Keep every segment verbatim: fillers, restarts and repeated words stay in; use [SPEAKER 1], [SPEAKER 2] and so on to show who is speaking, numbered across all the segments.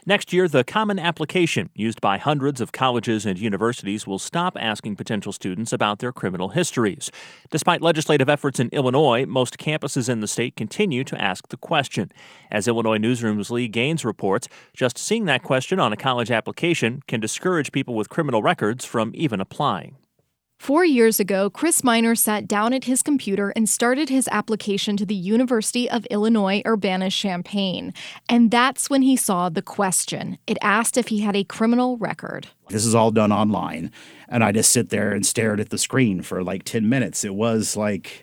[SPEAKER 1] Next year, the Common Application, used by hundreds of colleges and universities, will stop asking potential students about their criminal histories. Despite legislative efforts in Illinois, most campuses in the state continue to ask the question. As Illinois Newsroom's Lee Gaines reports, just seeing that question on a college application can discourage people with criminal records from even applying.
[SPEAKER 2] Four years ago, Chris Miner sat down at his computer and started his application to the University of Illinois Urbana-Champaign. And that's when he saw the question. It asked if he had a criminal record.
[SPEAKER 3] This is all done online, and I just sit there and stared at the screen for like ten minutes. It was like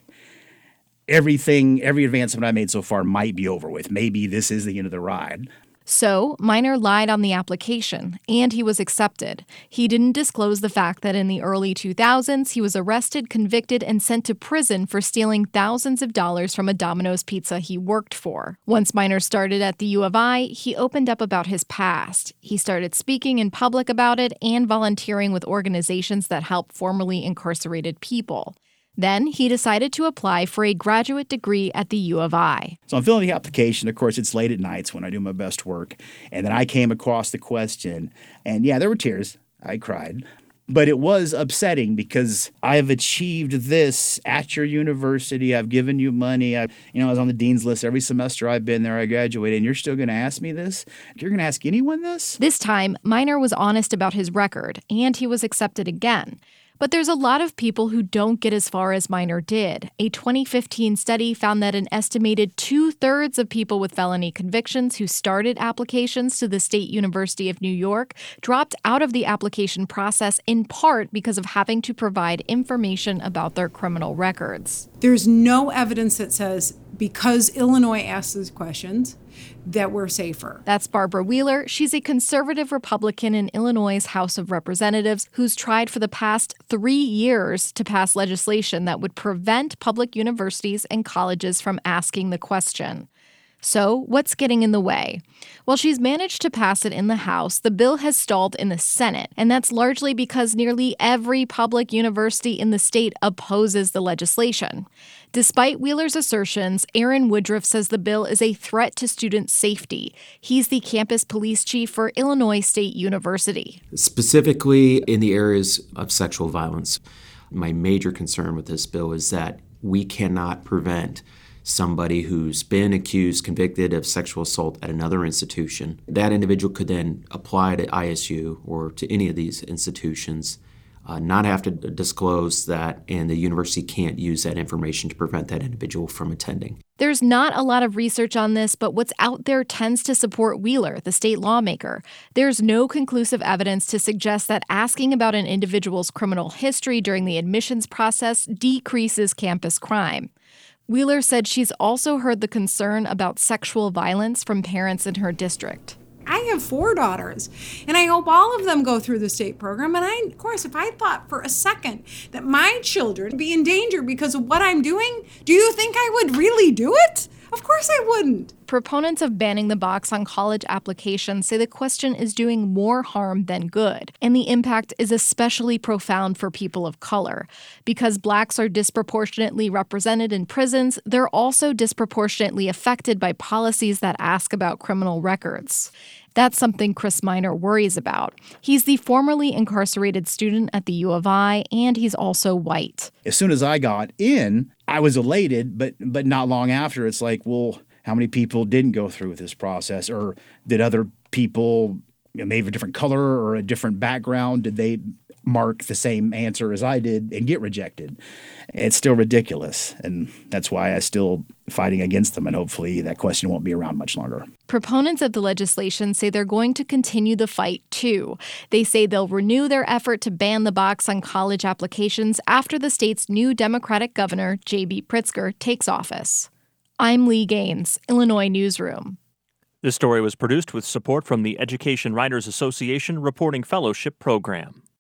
[SPEAKER 3] everything, every advancement I made so far might be over with. Maybe this is the end of the ride.
[SPEAKER 2] So, Miner lied on the application, and he was accepted. He didn't disclose the fact that in the early two thousands, he was arrested, convicted, and sent to prison for stealing thousands of dollars from a Domino's Pizza he worked for. Once Miner started at the U of I, he opened up about his past. He started speaking in public about it and volunteering with organizations that help formerly incarcerated people. Then he decided to apply for a graduate degree at the U of I.
[SPEAKER 3] So I'm filling the application. Of course, it's late at nights when I do my best work. And then I came across the question. And yeah, there were tears. I cried. But it was upsetting because I've achieved this at your university. I've given you money. I, you know, I was on the dean's list every semester I've been there. I graduated. And you're still going to ask me this? You're going to ask anyone this?
[SPEAKER 2] This time, Miner was honest about his record, and he was accepted again. But there's a lot of people who don't get as far as Miner did. A twenty fifteen study found that an estimated two-thirds of people with felony convictions who started applications to the State University of New York dropped out of the application process in part because of having to provide information about their criminal records.
[SPEAKER 4] There's no evidence that says because Illinois asks these questions, that we're safer.
[SPEAKER 2] That's Barbara Wheeler. She's a conservative Republican in Illinois' House of Representatives who's tried for the past three years to pass legislation that would prevent public universities and colleges from asking the question. So, what's getting in the way? While she's managed to pass it in the House, the bill has stalled in the Senate, and that's largely because nearly every public university in the state opposes the legislation. Despite Wheeler's assertions, Aaron Woodruff says the bill is a threat to student safety. He's the campus police chief for Illinois State University.
[SPEAKER 5] Specifically in the areas of sexual violence, my major concern with this bill is that we cannot prevent somebody who's been accused, convicted of sexual assault at another institution. That individual could then apply to I S U or to any of these institutions, uh, not have to disclose that, and the university can't use that information to prevent that individual from attending.
[SPEAKER 2] There's not a lot of research on this, but what's out there tends to support Wheeler, the state lawmaker. There's no conclusive evidence to suggest that asking about an individual's criminal history during the admissions process decreases campus crime. Wheeler said she's also heard the concern about sexual violence from parents in her district.
[SPEAKER 4] I have four daughters, and I hope all of them go through the state program. And I, of course, if I thought for a second that my children would be in danger because of what I'm doing, do you think I would really do it? Of course I wouldn't.
[SPEAKER 2] Proponents of banning the box on college applications say the question is doing more harm than good, and the impact is especially profound for people of color. Because blacks are disproportionately represented in prisons, they're also disproportionately affected by policies that ask about criminal records. That's something Chris Miner worries about. He's the formerly incarcerated student at the U of I, and he's also white.
[SPEAKER 3] As soon as I got in, I was elated, but but not long after, it's like, well, how many people didn't go through with this process? Or did other people, you know, maybe a different color or a different background, did they mark the same answer as I did and get rejected? It's still ridiculous, and that's why I'm still fighting against them, and hopefully that question won't be around much longer.
[SPEAKER 2] Proponents of the legislation say they're going to continue the fight, too. They say they'll renew their effort to ban the box on college applications after the state's new Democratic governor, J B Pritzker, takes office. I'm Lee Gaines, Illinois Newsroom.
[SPEAKER 1] This story was produced with support from the Education Writers Association Reporting Fellowship Program.